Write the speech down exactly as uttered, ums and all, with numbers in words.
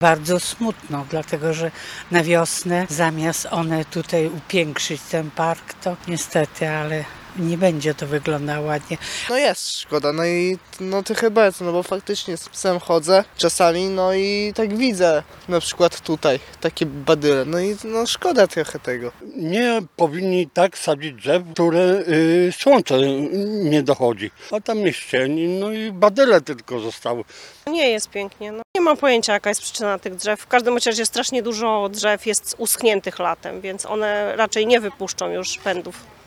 Bardzo smutno, dlatego że na wiosnę zamiast one tutaj upiększyć ten park, to niestety, ale nie będzie to wyglądało ładnie. No jest szkoda, no i no to chyba jest, no bo faktycznie z psem chodzę czasami, no i tak widzę na przykład tutaj takie badyle, no i no szkoda trochę tego. Nie powinni tak sadzić drzew, które y, słońce nie dochodzi. A tam jest cień, no i badyle tylko zostały. Nie jest pięknie. No. Nie mam pojęcia, jaka jest przyczyna tych drzew. W każdym razie strasznie dużo drzew jest uschniętych latem, więc one raczej nie wypuszczą już pędów.